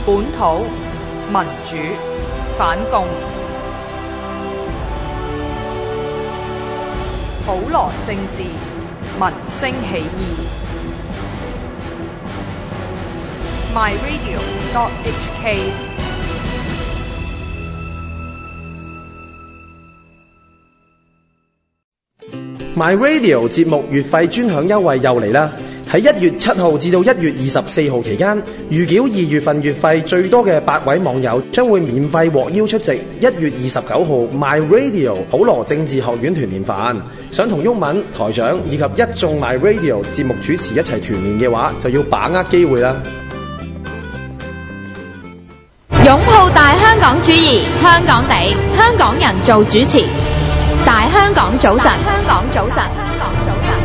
本土民主反共，普羅政治民聲起義。myradio.hk MyRadio 節目月費專享優惠又嚟啦！喺1月7號至到1月24號期間，預繳2月份月費最多嘅8位網友將會免費獲邀出席1月29號 MyRadio 普羅政治學院團年飯。想同毓民台長以及一眾 MyRadio 節目主持一齊團年嘅話，就要把握機會啦！ 擁抱大香港主義，香港地，香港人做主持。大香港早晨，香港早晨，香港早晨。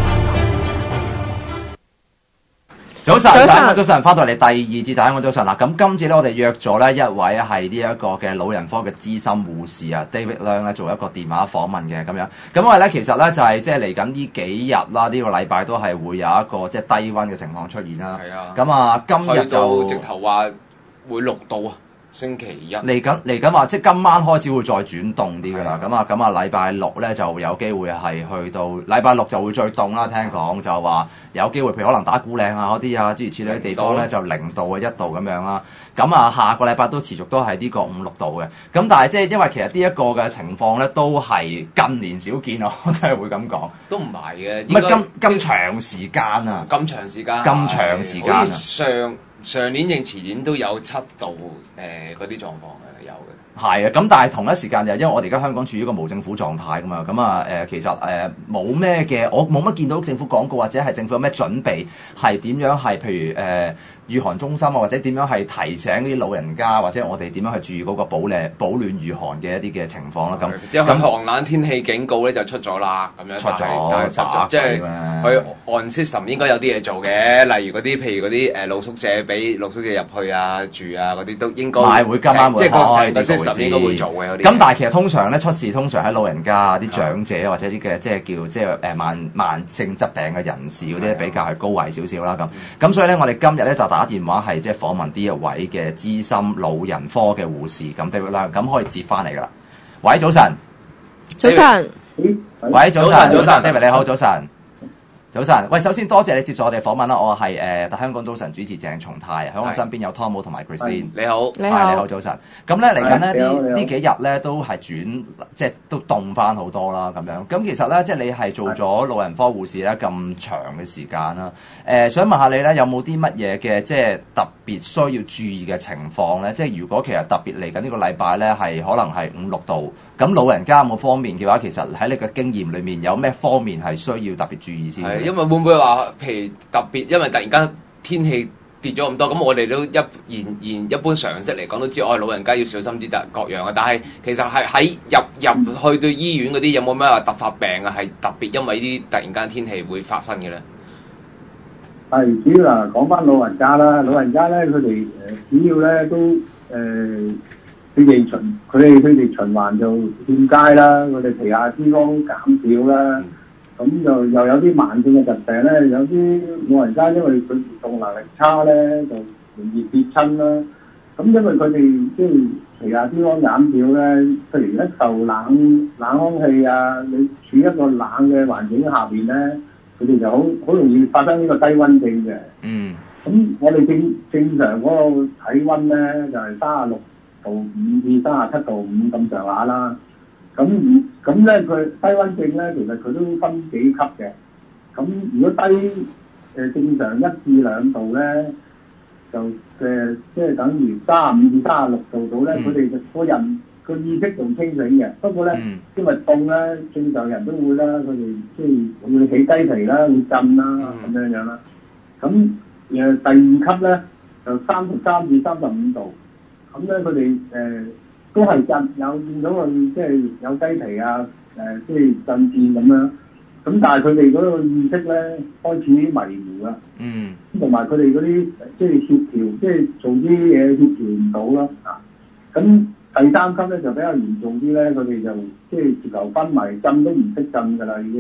早晨，翻到嚟第二節大香港早晨啦。咁今次咧，我哋約咗咧一位係呢一個嘅老人科嘅資深護士啊 ，David Leung 咧做一個電話訪問嘅咁樣。咁我哋咧其實咧就係即係嚟緊呢幾日啦，呢個禮拜都係會有一個即係低溫嘅情況出現啦。 係啊。 咁啊，今日就直頭話會6度啊！星期一嚟緊話，即係今晚開始會再轉凍啲㗎啦。咁啊，禮拜六咧就有機會係去到禮拜六就會最凍啦。聽講就話有機會，譬如可能打鼓嶺啊嗰啲啊，諸如此類啲地方咧就0度啊1度咁樣啦。咁啊，下個禮拜都持續都係呢個5、6度嘅。咁但係即係因為其實呢一個嘅情況咧，都係近年少見咯，我真係會咁講。 都唔係嘅， 唔係咁長時間啊！ 咁長時間， 咁長時間啊！ 上年定前年都有7度嗰啲狀況嘅，有嘅。 係啊，咁但係同一時間就係因為我哋而家香港處於一個無政府狀態㗎嘛，咁啊其實冇咩嘅，我冇乜見到政府廣告或者係政府有咩準備係點樣係譬如御寒中心啊，或者點樣係提醒啲老人家，或者我哋點樣去注意嗰個保暖御寒嘅一啲嘅情況啦。咁即係寒冷天氣警告咧就出咗啦，咁樣出咗， 即係佢按 system 應該有啲嘢做嘅，例如嗰啲譬如嗰啲露宿者俾露宿者入去啊住啊嗰啲都應該會今晚會開啲 system 應該會做嘅有啲。 咁但係其實通常咧出事通常喺老人家、啲長者或者啲嘅即係慢性疾病嘅人士嗰啲比較係高危少少啦咁。咁所以咧我哋今日咧就打電話係即係訪問呢一位嘅資深老人科嘅護士咁 David Leung，咁可以接翻嚟㗎啦。喂，早晨。 早晨。 喂，早晨，David 你好，早晨。早晨，喂，首先多謝你接受我哋訪問啦。我係香港早晨主持鄭松泰，喺我身邊有 Tom 同埋 Christine。 你好， 你好，早晨。咁咧嚟緊咧呢幾日咧都係即係都凍翻好多啦咁樣。咁其實咧即係你係做咗老人科護士咧咁長嘅時間啦。想問下你咧有冇啲乜嘢嘅即係特別需要注意嘅情況咧？即係如果其實特別嚟緊呢個禮拜咧係可能係5、6度，咁老人家有冇方面嘅話，其實喺你嘅經驗裏面有咩方面係需要特別注意先？ 因為會唔會話，譬如特別，因為突然間天氣跌咗咁多，咁我哋都一般常識嚟講都知，老人家要小心啲各樣啊。但係其實係喺入去到醫院嗰啲，有冇咩話突發病啊？係特別因為呢啲突然間天氣會發生嘅咧？ 係主要講翻老人家啦，老人家咧佢哋主要咧都佢哋循環就欠佳啦，佢哋皮下脂肪減少啦。咁就又有啲慢性嘅疾病咧，有啲老人家因為佢活動能力差咧，就容易跌親啦。咁因為佢哋即係皮下脂肪減少咧，譬如一受冷空氣啊，你處一個冷嘅環境下邊咧，佢哋就好容易發生呢個低溫症嘅。 嗯。咁我哋正常嗰個體溫咧就係36.5至37.5咁上下啦。咁咧佢低溫症咧，其實佢都分幾級嘅。咁如果低正常1至2度咧，就即係等於35至36度度咧，佢哋就個人個意識仲清醒嘅。不過咧，因為凍咧，正常人都會啦，佢哋即係會起雞皮啦，會震啦咁樣樣啦。咁第2級咧就33至35度，咁咧佢哋都係有見到佢即係有雞皮啊，即係震顫咁樣。咁但係佢哋嗰個意識咧開始迷糊啦。嗯。同埋佢哋嗰啲即係協調，即係做啲嘢協調唔到啦。啊。咁第3級咧就比較嚴重啲咧，佢哋就即係直頭昏迷，震都唔識震㗎啦已經。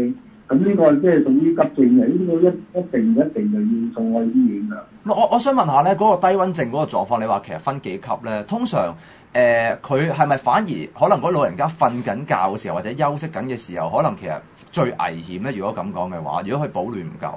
咁呢個即係屬於急症嘅，呢個一定就要送去醫院㗎。 我想問下咧，嗰個低溫症嗰個狀況，你話其實分幾級咧？通常佢係咪反而可能嗰老人家瞓緊覺嘅時候或者休息緊嘅時候，可能其實最危險咧？如果咁講嘅話，如果佢保暖唔夠，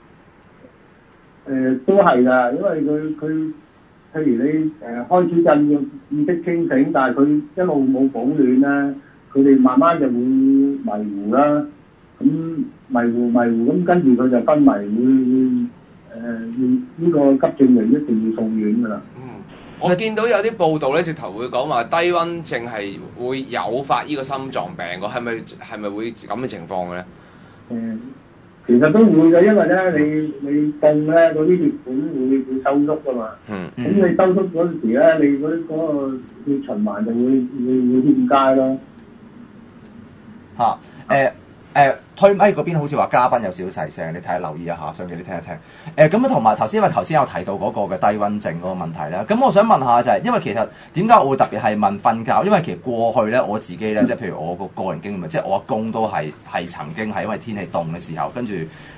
都係㗎，因為佢譬如你開始震要意識清醒，但係佢一路冇保暖咧，佢哋慢慢就會迷糊啦。咁迷糊咁，跟住佢就昏迷，會呢個急症就一定要送院㗎啦。 我見到有啲報道咧，直頭會講話低溫症係會誘發呢個心臟病㗎，係咪會咁嘅情況嘅咧？ 其實都會嘅，因為咧你凍咧，嗰啲血管會收縮㗎嘛。咁你收縮嗰陣時咧，你嗰個血循環就會欠佳咯。 推咪嗰邊好似話嘉賓有少少細聲，你睇下留意一下，想俾你聽一聽。咁同埋頭先，因為頭先有提到嗰個嘅低溫症嗰個問題咧，咁我想問下就係，因為其實點解我會特別係問瞓覺？因為其實過去咧我自己咧，即係譬如我個人經驗，即係我阿公都係曾經係因為天氣凍嘅時候，跟住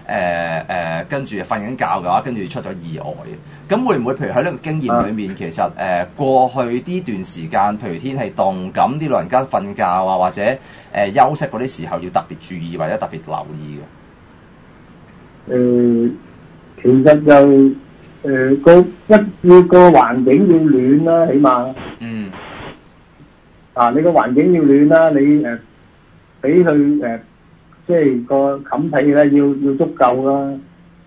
瞓緊覺嘅話，跟住出咗意外嘅。咁會唔會譬如喺呢個經驗裏面，其實過去呢段時間，譬如天氣凍，咁啲老人家瞓覺啊，或者休息嗰啲時候要特別注意或者特別留意嘅？ 其實就個環境要暖啦，起碼。你個環境要暖啦，你俾佢即係個冚被咧要足夠啦。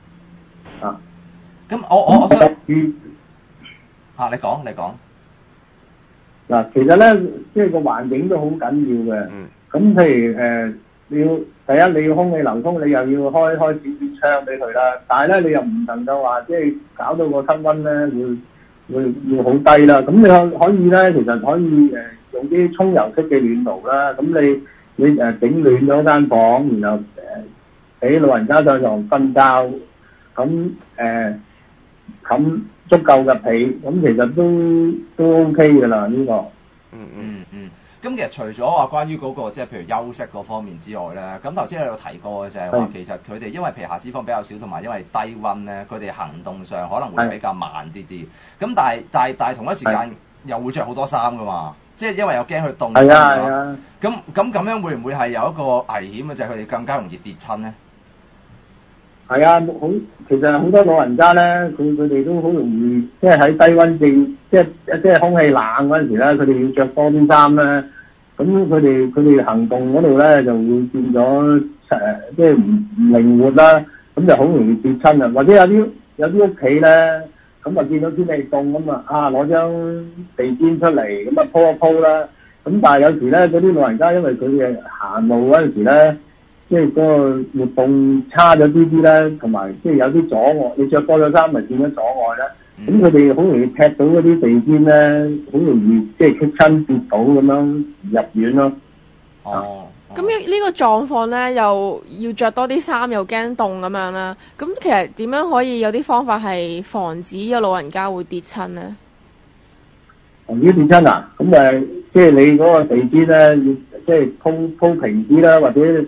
咁我想你講。 嗱，其實咧，即係個環境都好緊要嘅。咁譬如第一你要空氣流通，你又要開少少窗俾佢啦。但係咧，你又唔能夠話即係搞到個室溫咧會好低啦。咁你可以咧，其實可以用啲沖油式嘅暖爐啦。咁你整暖咗間房，然後俾老人家上床瞓覺，咁冚足夠嘅被，咁其實都 OK 㗎啦呢個。 咁其實除咗話關於嗰個即係譬如休息嗰方面之外咧，咁頭先你有提過嘅就係話其實佢哋因為皮下脂肪比較少，同埋因為低溫咧，佢哋行動上可能會比較慢啲啲。咁但係同一時間又會着好多衫噶嘛，即係因為又驚佢凍親。咁樣會唔會係有一個危險嘅，就係佢哋更加容易跌親咧？係啊， 其實好多老人家咧，佢哋都好容易，即係喺低溫症，即係空氣冷嗰陣時咧，佢哋要着多啲衫咧，咁佢哋行動嗰度咧就會變咗即係唔靈活啦，咁就好容易跌親啊！或者有啲屋企咧，咁啊見到天氣凍咁啊攞張地氈出嚟咁啊鋪一鋪啦，咁但係有時咧嗰啲老人家因為佢哋行路嗰陣時咧，即係嗰個活動差咗啲咧，同埋即係有啲阻礙，你着多咗衫咪變咗阻礙咧。咁佢哋好容易踢到嗰啲地氈咧，好容易即係棘親跌倒咁樣入院咯。 咁呢個狀況咧，又要着多啲衫，又驚凍咁樣啦。咁其實點樣可以有啲方法係防止個老人家會跌親咧？ 防止跌親啊？咁即係你嗰個地氈咧，要即係鋪平啲啦，或者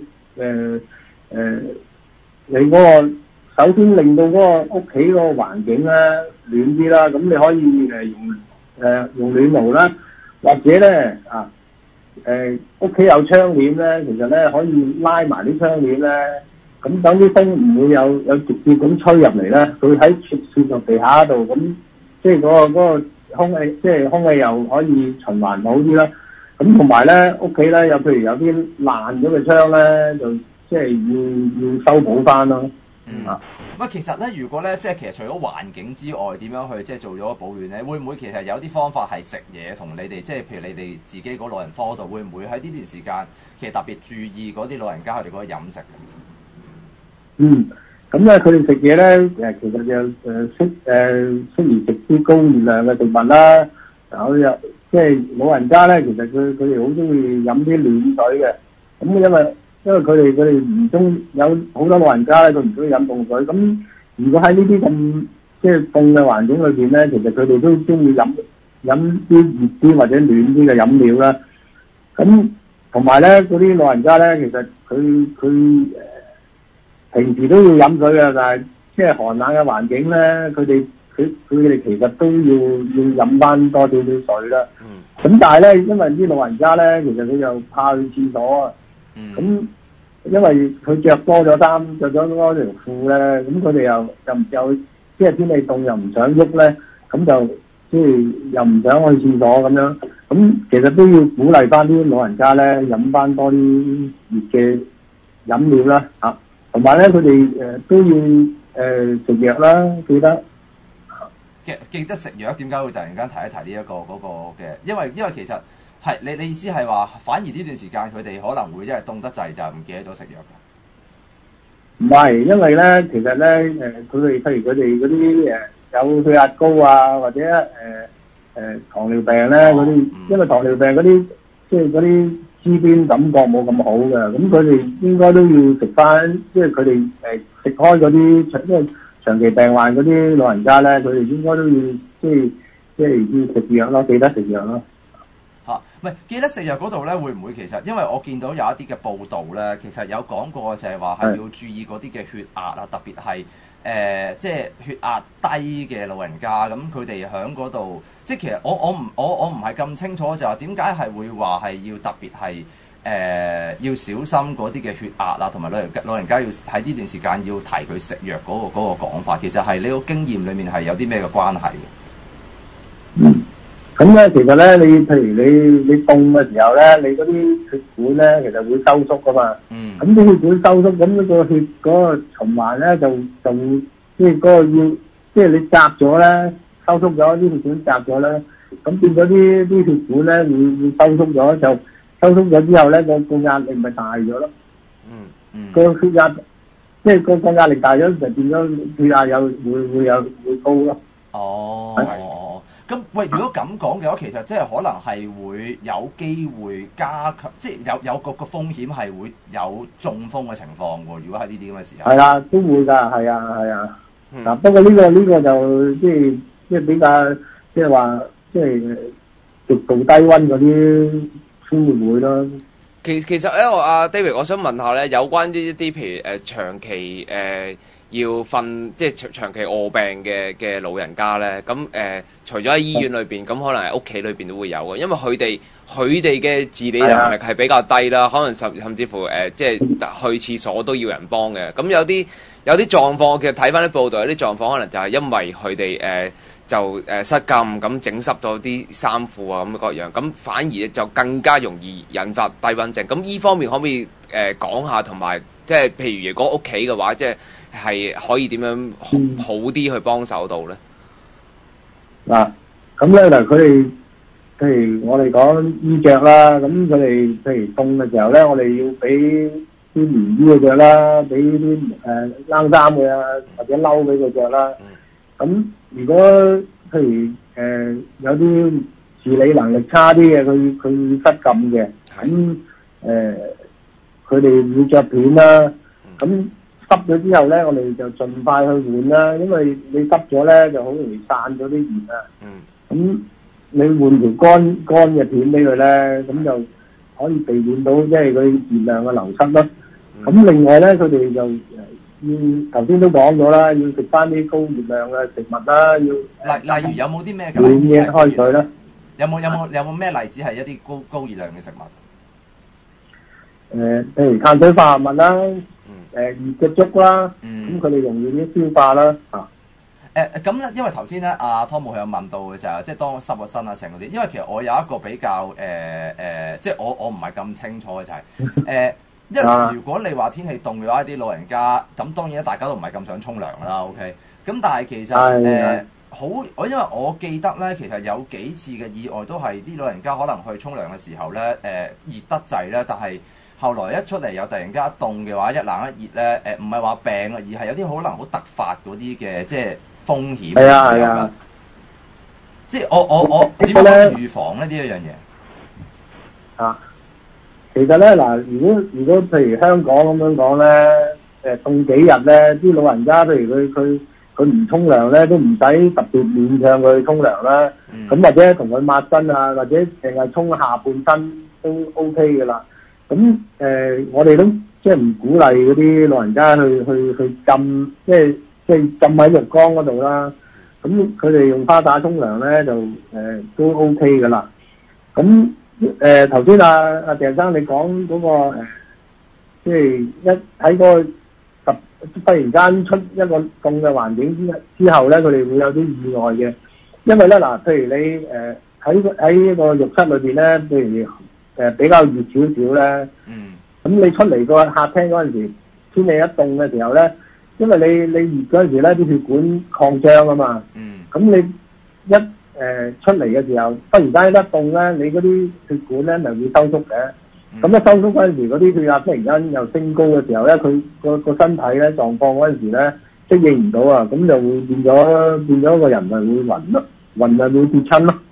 你嗰個首先令到嗰個屋企嗰個環境咧暖啲啦，咁你可以用暖爐啦，或者咧屋企有窗簾咧，其實咧可以拉埋啲窗簾咧，咁等啲風唔會有直接咁吹入嚟咧，佢喺雪落地下度，咁即係嗰個空氣，即係空氣又可以循環好啲啦。咁同埋咧屋企咧有譬如有啲爛咗嘅窗咧，就即係要修補翻咯。 其實咧，如果咧，即係其實除咗環境之外，點樣去即係做咗保暖咧？會唔會其實有啲方法係食嘢同你哋，即係譬如你哋自己嗰老人科度，會唔會喺呢段時間其實特別注意嗰啲老人家佢哋嗰個飲食？ 咁咧佢哋食嘢咧，其實就適宜食啲高熱量嘅食物啦。有即係老人家咧，其實佢哋好中意飲啲暖水嘅。咁因為佢哋唔中有好多老人家咧，佢唔中意飲凍水。咁如果喺呢啲咁即係凍嘅環境裏邊咧，其實佢哋都中意飲啲熱啲或者暖啲嘅飲料啦。咁同埋咧，嗰啲老人家咧，其實佢平時都要飲水嘅，但係即係寒冷嘅環境咧，佢哋其實都要飲翻多少少水啦。咁但係咧，因為啲老人家咧，其實佢又怕去廁所啊。咁因為佢着多咗衫，着咗多條褲咧，咁佢哋又即係天氣凍又唔想喐咧，咁就即係又唔想去廁所咁樣。咁其實都要鼓勵翻啲老人家咧，飲翻多啲熱嘅飲料啦，嚇。同埋咧，佢哋都要食藥啦，記得食藥。點解會突然間提一提呢一個嗰個嘅？因為其實係你意思係話，反而呢段時間佢哋可能會因為凍得滯就唔記得咗食藥㗎。 唔係，因為咧，其實咧佢哋譬如佢哋嗰啲有血壓高啊，或者糖尿病咧嗰啲，因為糖尿病嗰啲即係嗰啲肢端感覺冇咁好嘅，咁佢哋應該都要食翻，即係佢哋食開嗰啲，因為長期病患嗰啲老人家咧，佢哋應該都要即係要食藥咯，記得食藥咯。 唔係記得食藥嗰度咧，會唔會其實因為我見到有一啲嘅報道咧，其實有講過就係話係要注意嗰啲嘅血壓啊，特別係即係血壓低嘅老人家，咁佢哋喺嗰度，即係其實我唔係咁清楚，就係點解係會話係要特別係要小心嗰啲嘅血壓啊，同埋老人家要喺呢段時間要提佢食藥嗰個講法，其實係你個經驗裡面係有啲咩嘅關係嘅？ 咁咧，其實咧，譬如你凍嘅時候咧，你嗰啲血管咧，其實會收縮噶嘛。咁啲血管收縮，咁個血嗰個循環咧就即係嗰個要，即係你夾咗咧，收縮咗啲血管夾咗咧，咁變咗啲血管咧會收縮咗，就收縮咗之後咧，個壓力咪大咗咯。個血壓即係個壓力大咗，就變咗血壓會高咯。 咁喂，如果咁講嘅話，其實即係可能係會有機會加強，即係有個風險係會有中風嘅情況喎。如果喺呢啲咁嘅時候， 係啊，都會㗎，係啊。嗱，不過呢個就即係比較即係話即係極度低溫嗰啲先會咯。 其實咧，阿 David， 我想問下咧，有關呢啲譬如長期要瞓即係長期臥病嘅老人家咧，咁除咗喺醫院裏邊，咁可能喺屋企裏邊都會有嘅，因為佢哋嘅自理能力係比較低啦，可能甚至乎即係去廁所都要人幫嘅。咁有啲狀況，其實睇翻啲報道，有啲狀況可能就係因為佢哋就失禁咁整濕咗啲衫褲啊咁各樣，咁反而就更加容易引發低溫症。咁呢方面可唔可以講下，同埋即係譬如果屋企嘅話，即係可以點樣好啲去幫手到咧？ 嗱，咁咧嗱，佢哋譬如我哋講衣着啦，咁佢哋譬如凍嘅時候咧，我哋要俾啲棉衣佢着啦，俾啲冷衫佢啊，或者褸俾佢着啦。咁如果譬如有啲自理能力差啲嘅，佢失禁嘅，咁佢哋會着片啦。咁濕咗之後咧，我哋就盡快去換啦，因為你濕咗咧就好容易散咗啲熱啊。咁你換條乾嘅片俾佢咧，咁就可以避免到即係佢熱量嘅流失咯。咁另外咧，佢哋就頭先都講咗啦，要食翻啲高熱量嘅食物啦，要例如有冇啲咩例子係開水啦？ 有冇咩例子係一啲高熱量嘅食物？ 譬如碳水化合物啦，熱嘅粥啦，咁佢哋容易啲消化啦。 咁咧，因為頭先咧，阿湯姆佢有問到嘅就係，即係當濕個身啊，成嗰啲。因為其實我有一個比較即係我唔係咁清楚嘅就係因為如果你話天氣凍嘅話，啲老人家咁當然咧，大家都唔係咁想沖涼啦。OK，咁但係其實因為我記得咧，其實有幾次嘅意外都係啲老人家可能去沖涼嘅時候咧，熱得滯咧，但係後來一出嚟又突然間一凍嘅話，一冷一熱咧，唔係話病啊，而係有啲可能好突發嗰啲嘅即係風險。係啊，即係我點樣預防咧呢一樣嘢？ 其實咧嗱，如果譬如香港咁樣講咧，凍幾日咧，啲老人家譬如佢唔沖涼咧，都唔使特別勉強佢沖涼啦。咁或者同佢抹身啊，或者淨係沖下半身都 OK 嘅啦。咁我哋都即係唔鼓勵嗰啲老人家去浸，即係浸喺浴缸嗰度啦。咁佢哋用花灑沖涼咧就都 OK 噶啦。咁頭先阿鄭生你講嗰個即係一喺嗰個突然間出一個凍嘅環境之後咧，佢哋會有啲意外嘅。因為咧嗱，譬如你喺呢個浴室裏邊咧，譬如比較熱少少咧，咁你出嚟個客廳嗰陣時，天氣一凍嘅時候咧，因為你熱嗰陣時咧，啲血管擴張啊嘛，咁你一出嚟嘅時候，忽然間一凍咧，你嗰啲血管咧咪會收縮嘅。咁一收縮嗰陣時，嗰啲血壓突然間又升高嘅時候咧，佢個身體咧狀況嗰陣時咧適應唔到啊，咁就會變咗個人咪會暈咯，暈咪會跌親咯。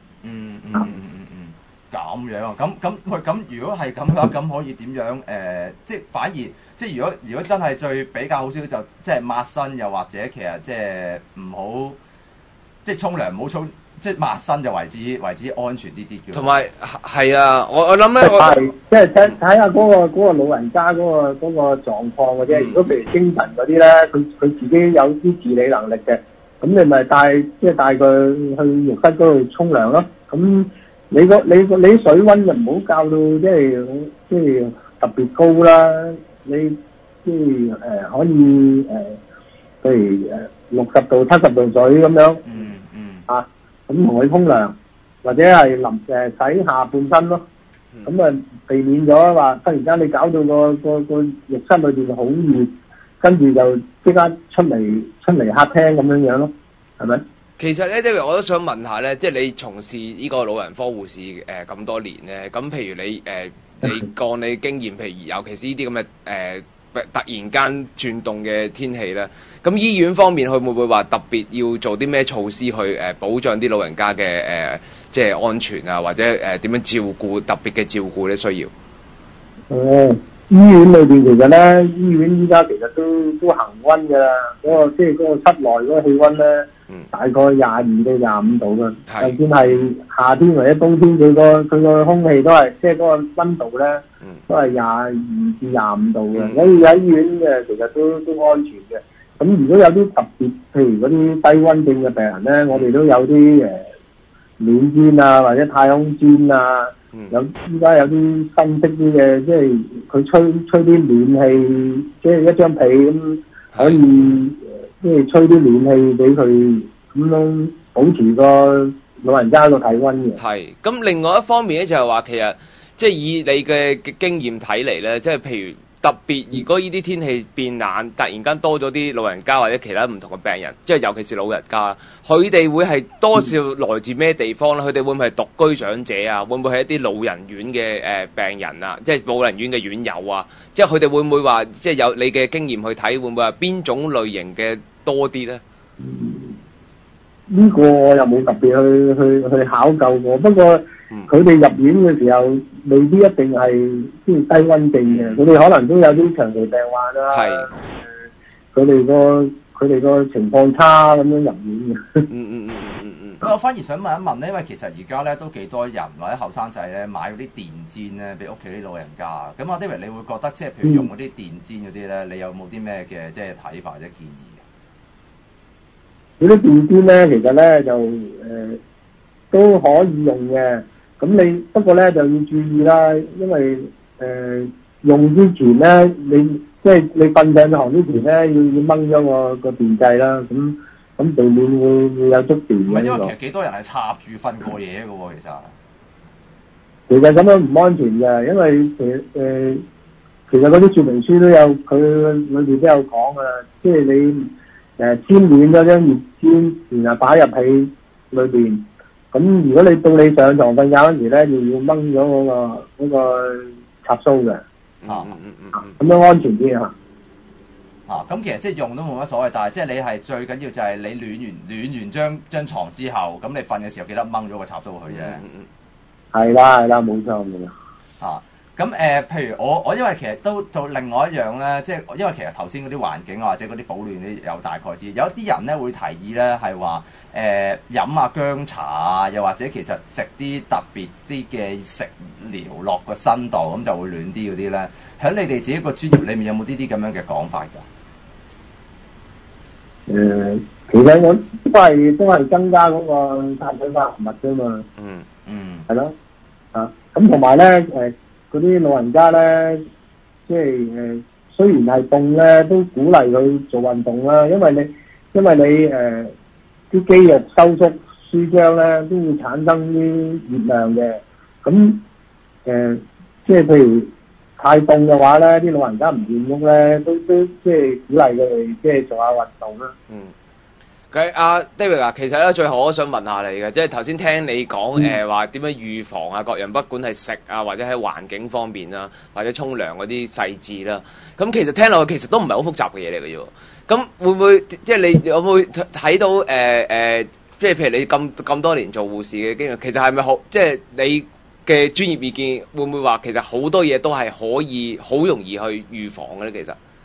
咁樣啊，咁如果係咁嘅話，咁可以點樣？即係反而即係如果真係最比較好少就即係抹身，又或者其實即係唔好即係沖涼唔好沖。即係抹身就為之安全啲嘅。同埋係啊，我諗咧， 即係睇下嗰個老人家嗰個狀況嘅啫。如果譬如精神嗰啲咧，佢自己有啲自理能力嘅，咁你咪帶佢去浴室嗰度沖涼咯。咁你水溫就唔好校到即係特別高啦。你即係可以譬如60度、70度水咁樣。咁同佢沖涼，或者係洗下半身咯。咁避免咗話忽然間你搞到個浴室裏邊好熱，跟住就即刻出嚟客廳咁樣咯，係咪？ 其實咧，David，我都想問下咧，即係你從事呢個老人科護士咁多年咧，咁譬如你講你經驗，譬如尤其是呢啲咁嘅突然間轉凍嘅天氣咧，咁醫院方面佢會唔會話特別要做啲咩措施去保障啲老人家嘅即係安全啊，或者點樣照顧特別嘅照顧咧需要？ 醫院裏邊其實咧，醫院依家其實都恆溫㗎啦，即係嗰個室內嗰個氣溫咧，大概22到25度㗎。就算係夏天或者冬天，佢個空氣都係即係嗰個溫度咧，都係22至25度嘅。所以喺醫院嘅其實都安全嘅。咁如果有啲特別，譬如嗰啲低溫症嘅病人咧，我哋都有啲暖氈啊，或者太空氈啊。依家有啲新式啲嘅，即係佢吹啲暖氣，即係一張被咁，可以即係吹啲暖氣俾佢，咁樣保持個老人家個體溫嘅。 係。咁另外一方面咧，就係話其實即係以你嘅經驗睇嚟咧，即係譬如特別如果呢啲天氣變冷，突然間多咗啲老人家或者其他唔同嘅病人，即係尤其是老人家，佢哋會係多少來自咩地方咧？佢哋會唔會係獨居長者啊？會唔會係一啲老人院嘅病人啊？即係老人院嘅院友啊？即係佢哋會唔會話即係有你嘅經驗去睇，會唔會話邊種類型嘅多啲咧？ 呢個我又冇特別去考究過，不過佢哋入院嘅時候未必一定係即係低溫症嘅，佢哋可能都有啲長期病患啊。佢哋個情況差咁樣入院嘅。 我反而想問一問咧，因為其實而家咧都幾多人或者後生仔咧買嗰啲電氈咧，俾屋企啲老人家。咁啊，David，你會覺得即係譬如用嗰啲電氈嗰啲咧，你有冇啲咩嘅即係睇法或者建議？ 嗰啲電氈咧，其實咧就都可以用嘅。咁你不過咧就要注意啦，因為用之前咧，你即係你瞓上床之前咧，要掹咗個電掣啦。咁避免會有觸電。 唔係，因為其實幾多人係插住瞓過夜嘅喎， 其實咁樣唔安全嘅，因為其實嗰啲說明書都有，佢裏邊都有講噶啦，即係你先暖咗張熱氈，然後擺入被裏邊。咁如果你到你上床瞓覺嗰時咧，要掹咗嗰個插蘇嘅。咁樣安全啲啊！ 咁其實即係用都冇乜所謂，但係即係你係最緊要就係你暖完張床之後，咁你瞓嘅時候記得掹咗個插蘇去啫。 係啦，冇錯。 咁譬如我因為其實都做另外一樣咧，即係因為其實頭先嗰啲環境啊或者嗰啲保暖啲有大概知，有啲人咧會提議咧係話飲下薑茶啊，又或者其實食啲特別啲嘅食療落個身度，咁就會暖啲嗰啲咧。喺你哋自己個專業裏面有冇呢啲咁樣嘅講法㗎？ 其實我都係增加嗰個碳水化合物啫嘛。係咯。咁同埋咧嗰啲老人家咧，即係雖然係凍咧，都鼓勵佢做運動啦，因為你啲肌肉收縮舒張咧，都會產生啲熱量嘅。咁即係譬如太凍嘅話咧，啲老人家唔願喐咧，都即係鼓勵佢哋即係做下運動啦。 阿 David 啊，其實咧最後我想問下你嘅，即係頭先聽你講話點樣預防啊各樣，不管係食啊或者喺環境方面啦，或者沖涼嗰啲細緻啦，咁其實聽落去其實都唔係好複雜嘅嘢嚟嘅啫。咁會唔會即係你有冇睇到即係譬如你咁多年做護士嘅經驗，其實係咪好即係你嘅專業意見會唔會話其實好多嘢都係可以好容易去預防嘅咧？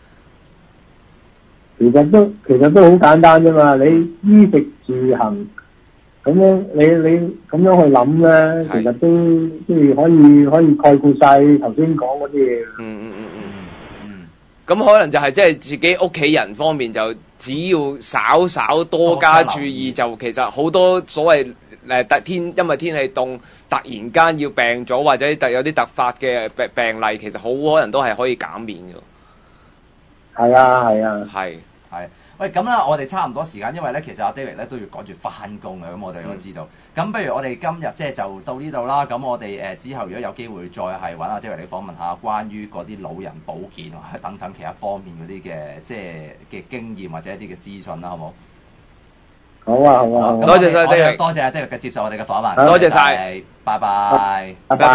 其實都好簡單啫嘛，你衣食住行咁樣，你咁樣去諗咧，其實都即係可以概括晒頭先講嗰啲嘢。 咁可能就係即係自己屋企人方面，就只要稍稍多加注意，就其實好多所謂因為天氣凍，突然間要病咗，或者有啲突發嘅病例，其實好可能都係可以減免嘅。 係啊。 喂，咁啦，我哋差唔多時間，因為咧，其實阿 David 咧都要趕住翻工嘅，咁我哋都知道。咁不如我哋今日即係就到呢度啦。咁我哋之後如果有機會再係揾阿 David 你訪問下關於嗰啲老人保健或者等等其他方面嗰啲嘅即係嘅經驗或者一啲嘅資訊啦，好冇？好啊。 多謝晒 David， 多謝阿 David 嘅接受我哋嘅訪問， 多謝晒， 拜拜。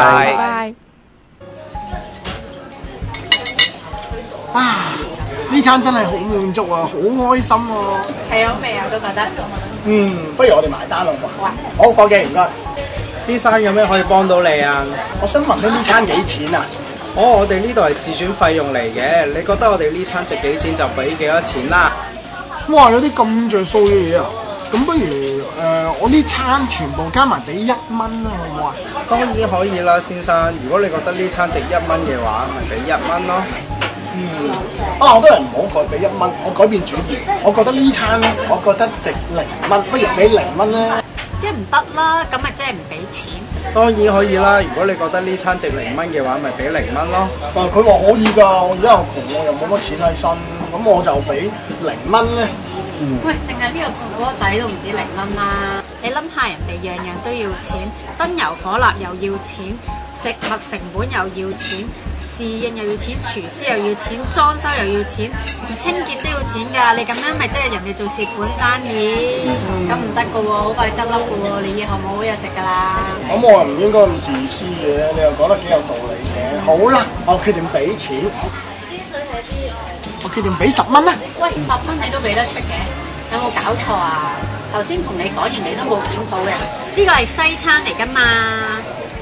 呢餐真係好滿足啊，好開心啊！ 係好味啊，都覺得。 不如我哋埋單咯。好，夥計唔該。 先生有咩可以幫到你啊？ 我想問呢餐幾錢啊？ 我哋呢度係自選費用嚟嘅，你覺得我哋呢餐值幾錢就俾幾多錢啦？ 哇！有啲咁着數嘅嘢啊！咁不如我呢餐全部加埋俾1蚊啦，好唔好啊？ 當然可以啦，先生。如果你覺得呢餐值1蚊嘅話，咪俾1蚊咯。 我都係唔好改俾1蚊，我改變主意。我覺得呢餐咧，我覺得值0蚊，不如俾0蚊啦。 一唔得啦，咁咪即係唔俾錢。 當然可以啦，如果你覺得呢餐值0蚊嘅話，咪俾0蚊咯。 佢話可以㗎，我而家又窮，我又冇乜錢喺身，咁我就俾0蚊咧。 喂，淨係呢個哥哥仔都唔止0蚊啦！你諗下，人哋樣樣都要錢，燈油火蠟又要錢，食物成本又要錢，侍應又要錢，廚師又要錢，裝修又要錢，連清潔都要錢㗎。你咁樣咪即係人哋做蝕本生意，咁唔得㗎喎，好快執笠㗎喎，你以後冇好嘢食㗎啦。 咁我又唔應該咁自私嘅，你又講得幾有道理嘅。好啦，我決定俾錢。我決定俾10蚊啦。 喂，10蚊你都俾得出嘅，有冇搞錯啊？頭先同你講完你都冇檢討嘅，呢個係西餐嚟㗎嘛。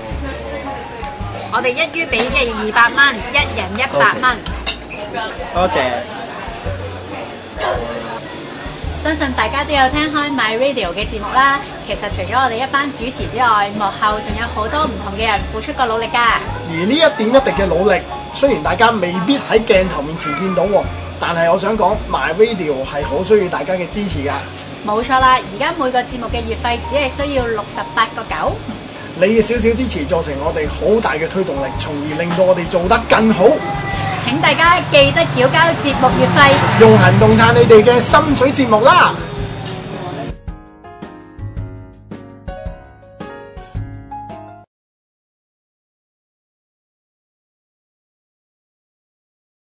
我哋一於俾嘅200蚊，一人100蚊。 多謝。 相信大家都有聽開 My Radio 嘅節目啦。其實除咗我哋一班主持之外，幕後仲有好多唔同嘅人付出過努力㗎。 而呢一點一滴嘅努力，雖然大家未必喺鏡頭面前見到喎，但係我想講 My Radio 係好需要大家嘅支持㗎。 冇錯啦，而家每個節目嘅月費只係需要68.9。 你嘅少少支持造成我哋好大嘅推動力，從而令到我哋做得更好。 請大家記得繳交節目月費， 用行動撐你哋嘅心水節目啦！